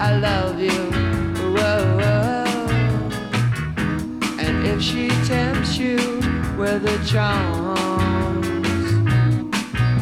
I love you. Whoa, whoa. And if she tempts you with a charm,